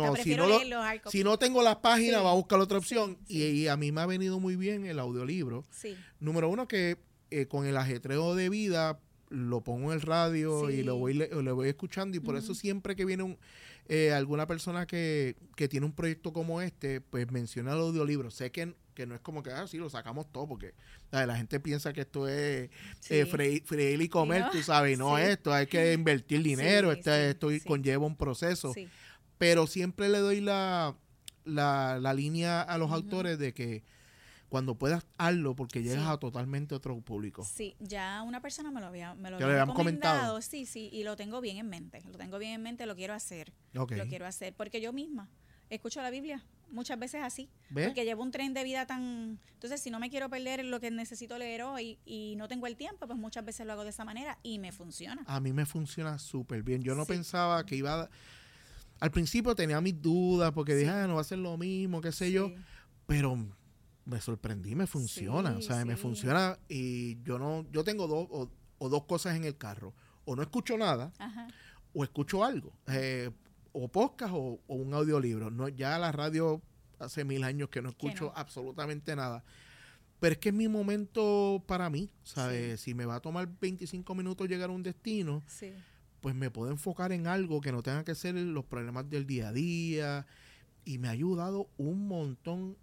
Si no tengo las páginas, va a buscar la otra opción. Y a mí me ha venido muy bien el audiolibro. Sí. Número uno, que con el ajetreo de vida lo pongo en el radio y lo voy escuchando, y por eso siempre que viene alguna persona que tiene un proyecto como este, pues menciona el audiolibro. Sé que no es como que sí, lo sacamos todo, porque la gente piensa que esto es freír y comer, tú sabes, y no es esto, hay que invertir dinero, esto conlleva un proceso. Sí. Pero siempre le doy la línea a los autores de que cuando puedas, hazlo, porque llegas a totalmente otro público. Sí, ya una persona me lo había comentado. Sí, y lo tengo bien en mente. Lo quiero hacer. Okay. Lo quiero hacer, porque yo misma escucho la Biblia muchas veces así. ¿Ves? Porque llevo un tren de vida tan... Entonces, si no me quiero perder lo que necesito leer hoy y no tengo el tiempo, pues muchas veces lo hago de esa manera y me funciona. A mí me funciona súper bien. Yo no pensaba que iba... Al principio tenía mis dudas, porque dije, no va a ser lo mismo, qué sé yo, pero... me sorprendí, me funciona, me funciona, y yo tengo dos cosas en el carro, o no escucho nada, o escucho algo, o podcast o un audiolibro. No, ya la radio hace 1000 años que no escucho absolutamente nada, pero es que es mi momento para mí, ¿sabes? Si me va a tomar 25 minutos llegar a un destino, pues me puedo enfocar en algo que no tenga que ser los problemas del día a día. Y me ha ayudado un montón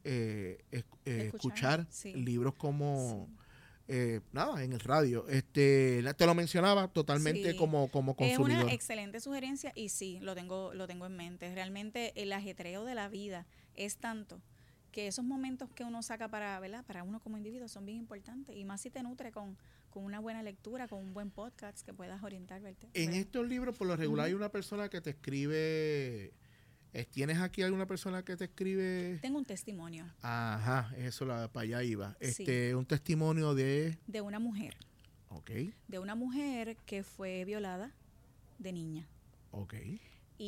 escuchar libros como en el radio. Te lo mencionaba totalmente como consumidor. Es una excelente sugerencia y sí, lo tengo en mente. Realmente el ajetreo de la vida es tanto que esos momentos que uno saca para uno como individuo son bien importantes, y más si te nutre con una buena lectura, con un buen podcast que puedas orientar. En estos libros, por lo regular, hay una persona que te escribe... ¿Tienes aquí alguna persona que te escribe? Tengo un testimonio. Ajá, eso para allá iba. Un testimonio de una mujer. Okay. De una mujer que fue violada de niña. Okay.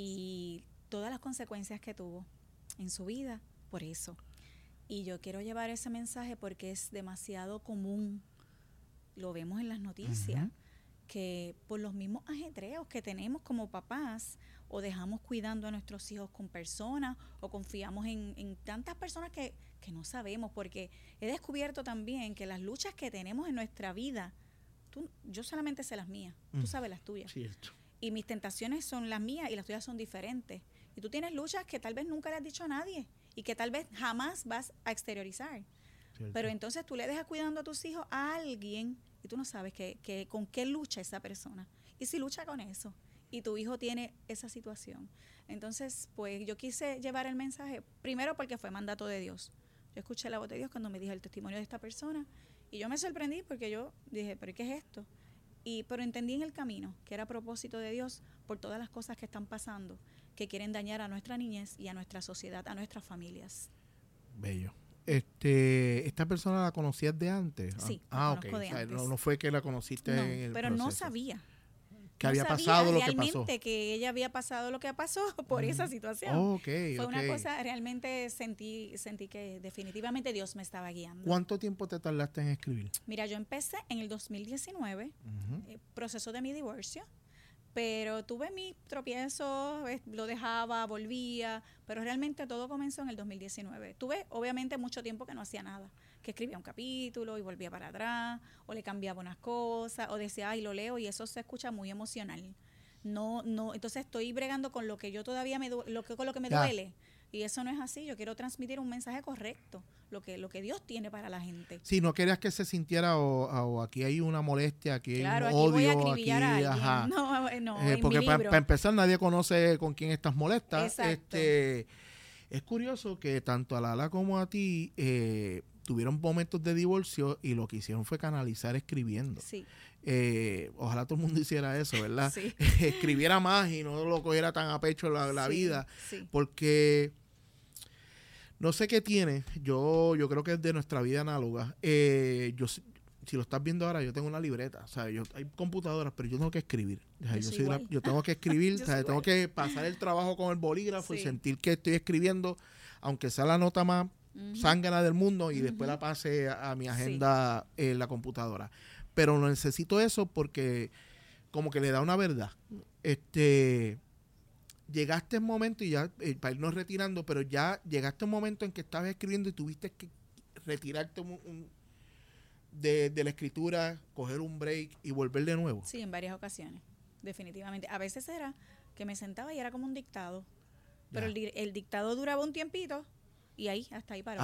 Y todas las consecuencias que tuvo en su vida por eso. Y yo quiero llevar ese mensaje porque es demasiado común. Lo vemos en las noticias. que por los mismos ajetreos que tenemos como papás, o dejamos cuidando a nuestros hijos con personas, o confiamos en tantas personas que no sabemos, porque he descubierto también que las luchas que tenemos en nuestra vida, yo solamente sé las mías, tú sabes las tuyas. Cierto. Y mis tentaciones son las mías y las tuyas son diferentes. Y tú tienes luchas que tal vez nunca le has dicho a nadie y que tal vez jamás vas a exteriorizar. Cierto. Pero entonces tú le dejas cuidando a tus hijos a alguien y tú no sabes que con qué lucha esa persona. Y si lucha con eso y tu hijo tiene esa situación. Entonces, pues yo quise llevar el mensaje, primero porque fue mandato de Dios. Yo escuché la voz de Dios cuando me dijo el testimonio de esta persona y yo me sorprendí porque yo dije, ¿pero qué es esto? Pero entendí en el camino que era propósito de Dios por todas las cosas que están pasando, que quieren dañar a nuestra niñez y a nuestra sociedad, a nuestras familias. Bello. ¿Esta persona la conocías de antes? Sí, la conozco de antes. No fue que la conociste No, en el pero proceso. no sabía. Que no había sabía pasado lo que realmente pasó. Que ella había pasado lo que pasó por esa situación. Fue una cosa, realmente sentí que definitivamente Dios me estaba guiando. ¿Cuánto tiempo te tardaste en escribir? Mira, yo empecé en el 2019, proceso de mi divorcio, pero tuve mis tropiezos, lo dejaba, volvía, pero realmente todo comenzó en el 2019. Tuve obviamente mucho tiempo que no hacía nada, que escribía un capítulo y volvía para atrás, o le cambiaba unas cosas, o decía, ay, lo leo y eso se escucha muy emocional. No, entonces estoy bregando con lo que yo todavía con lo que me duele. Y eso no es así. Yo quiero transmitir un mensaje correcto, lo que Dios tiene para la gente. Si no querías que se sintiera o aquí hay una molestia, aquí claro, hay un odio, voy a acribillar a alguien. Ajá. No, porque para empezar nadie conoce con quién estás molesta. Exacto. Es curioso que tanto a Lala como a ti tuvieron momentos de divorcio y lo que hicieron fue canalizar escribiendo. Sí. Ojalá todo el mundo hiciera eso, ¿verdad? Sí. Escribiera más y no lo cogiera tan a pecho la vida. Sí. Porque no sé qué tiene. Yo creo que es de nuestra vida análoga. Si lo estás viendo ahora, yo tengo una libreta. O sea, hay computadoras, pero yo tengo que escribir. O sea, yo tengo que escribir. O sea, tengo que pasar el trabajo con el bolígrafo y sentir que estoy escribiendo, aunque sea la nota más zángana del mundo, y después la pase a mi agenda en la computadora. Pero no necesito eso porque como que le da una verdad. Llegaste un momento y ya, para irnos retirando, pero ya llegaste un momento en que estabas escribiendo y tuviste que retirarte de la escritura, coger un break y volver de nuevo. Sí, en varias ocasiones, definitivamente. A veces era que me sentaba y era como un dictado, pero el dictado duraba un tiempito y hasta ahí paró.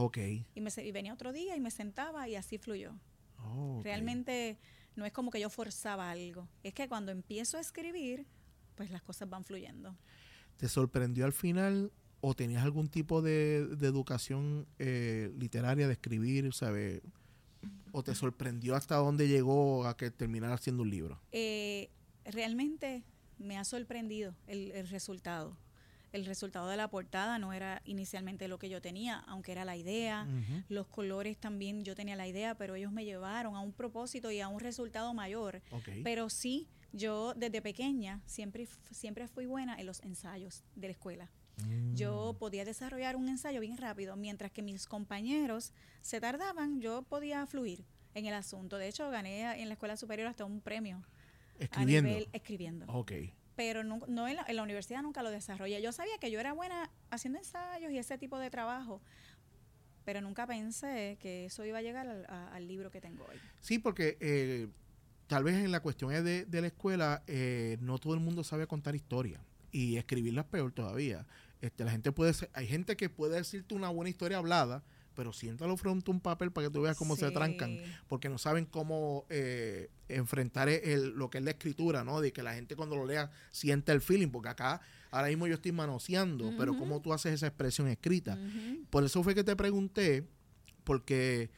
Y venía otro día y me sentaba y así fluyó. Realmente no es como que yo forzaba algo, es que cuando empiezo a escribir, pues las cosas van fluyendo. ¿Te sorprendió al final o tenías algún tipo de educación literaria de escribir, sabes? ¿O te sorprendió hasta dónde llegó a que terminara siendo un libro? Realmente me ha sorprendido el resultado. El resultado de la portada no era inicialmente lo que yo tenía, aunque era la idea. Los colores también yo tenía la idea, pero ellos me llevaron a un propósito y a un resultado mayor. Pero sí, yo desde pequeña siempre fui buena en los ensayos de la escuela. Yo podía desarrollar un ensayo bien rápido, mientras que mis compañeros se tardaban, yo podía fluir en el asunto. De hecho, gané en la escuela superior hasta un premio. Escribiendo. Pero no en la universidad nunca lo desarrollé. Yo sabía que yo era buena haciendo ensayos y ese tipo de trabajo, pero nunca pensé que eso iba a llegar al libro que tengo hoy. Sí, porque tal vez en la cuestión de la escuela no todo el mundo sabe contar historias y escribirlas peor todavía. La gente hay gente que puede decirte una buena historia hablada, pero siéntalo frente a un papel para que tú veas cómo se trancan, porque no saben cómo enfrentar lo que es la escritura, ¿no? De que la gente cuando lo lea sienta el feeling, porque acá ahora mismo yo estoy manoseando, pero cómo tú haces esa expresión escrita. Por eso fue que te pregunté, porque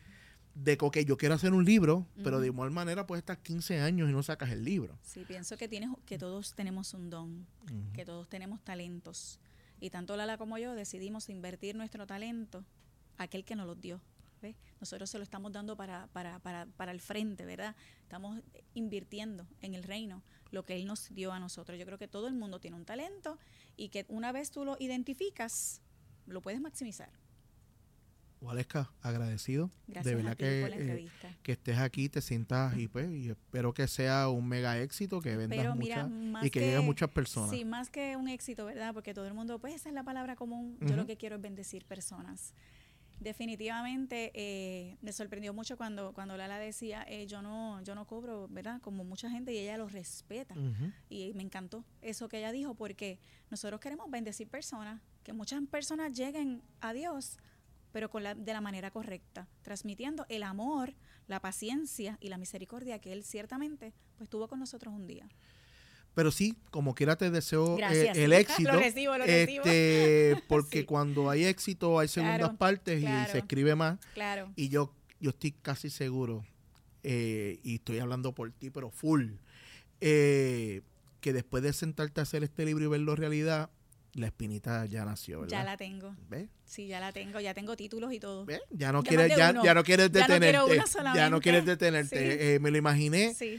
yo quiero hacer un libro, pero de igual manera puedes estar 15 años y no sacas el libro. Sí, pienso que todos tenemos un don, que todos tenemos talentos, y tanto Lala como yo decidimos invertir nuestro talento aquel que nos los dio. ¿Ves? Nosotros se lo estamos dando para el frente, ¿verdad? Estamos invirtiendo en el reino lo que Él nos dio a nosotros. Yo creo que todo el mundo tiene un talento y que una vez tú lo identificas, lo puedes maximizar. Waleska, agradecido. Gracias de verdad a ti por la entrevista. Que estés aquí, te sientas y pues y espero que sea un mega éxito, que vendas muchas y que lleguen muchas personas. Sí, más que un éxito, ¿verdad? Porque todo el mundo, pues esa es la palabra común. Yo lo que quiero es bendecir personas. Definitivamente me sorprendió mucho cuando Lala decía, yo no cobro, ¿verdad? Como mucha gente, y ella lo respeta. Y me encantó eso que ella dijo, porque nosotros queremos bendecir personas, que muchas personas lleguen a Dios, pero de la manera correcta, transmitiendo el amor, la paciencia y la misericordia que Él ciertamente pues tuvo con nosotros un día. Pero sí, como quiera te deseo el éxito. Lo recibo. Porque Sí. cuando hay éxito hay segundas partes y se escribe más. Claro. Y yo estoy casi seguro, y estoy hablando por ti, pero full, que después de sentarte a hacer este libro y verlo realidad, la espinita ya nació, ¿verdad? Ya la tengo. ¿Ves? Sí, ya la tengo. Ya tengo títulos y todo. ¿Ves? Ya no quieres detenerte. Ya no quieres detenerte. Sí. Me lo imaginé. Sí.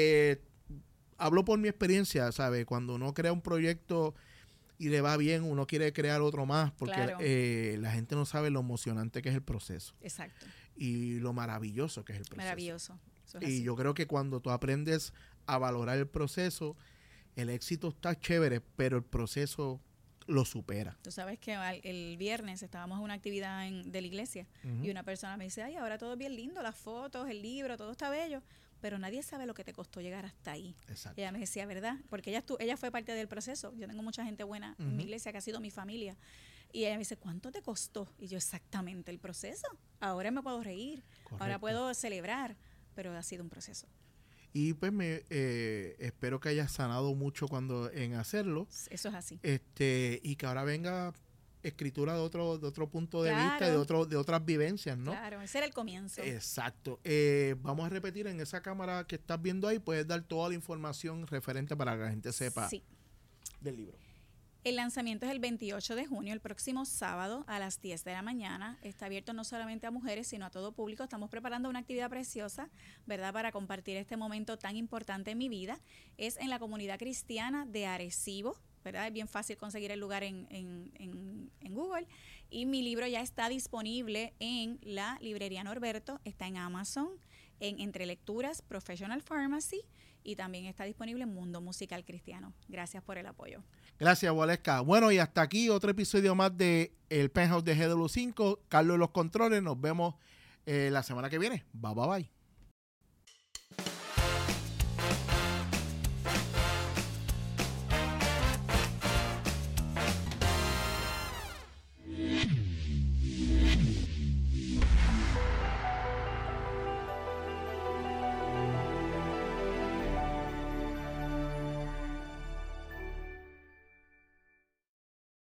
Hablo por mi experiencia, ¿sabes? Cuando uno crea un proyecto y le va bien, uno quiere crear otro más, porque claro. La gente no sabe lo emocionante que es el proceso. Exacto. Y lo maravilloso que es el proceso. Maravilloso. Eso es y así. yo creo que cuando tú aprendes a valorar el proceso, el éxito está chévere, pero el proceso lo supera. Tú sabes que el viernes estábamos en una actividad de la iglesia y una persona me dice, ay, ahora todo es bien lindo, las fotos, el libro, todo está bello, pero nadie sabe lo que te costó llegar hasta ahí. Exacto. Ella me decía, ¿verdad? Porque ella fue parte del proceso. Yo tengo mucha gente buena en mi iglesia que ha sido mi familia. Y ella me dice, ¿cuánto te costó? Y yo, exactamente, el proceso. Ahora me puedo reír, Correcto. ahora puedo celebrar, pero ha sido un proceso. Y pues espero que hayas sanado mucho en hacerlo. Eso es así. Y que ahora venga escritura de otro punto de vista, de otras vivencias, ¿no? Claro, ese era el comienzo. Exacto. Vamos a repetir en esa cámara que estás viendo ahí, puedes dar toda la información referente para que la gente sepa del libro. El lanzamiento es el 28 de junio, el próximo sábado a las 10 de la mañana. Está abierto no solamente a mujeres, sino a todo público. Estamos preparando una actividad preciosa, ¿verdad?, para compartir este momento tan importante en mi vida. Es en la comunidad cristiana de Arecibo, ¿verdad? Es bien fácil conseguir el lugar en Google. Y mi libro ya está disponible en la librería Norberto, está en Amazon, en Entre Lecturas, Professional Pharmacy, y también está disponible en Mundo Musical Cristiano. Gracias por el apoyo. Gracias, Waleska. Bueno, y hasta aquí otro episodio más de El Penthouse de GW5. Carlos en los controles. Nos vemos la semana que viene. Bye, bye, bye.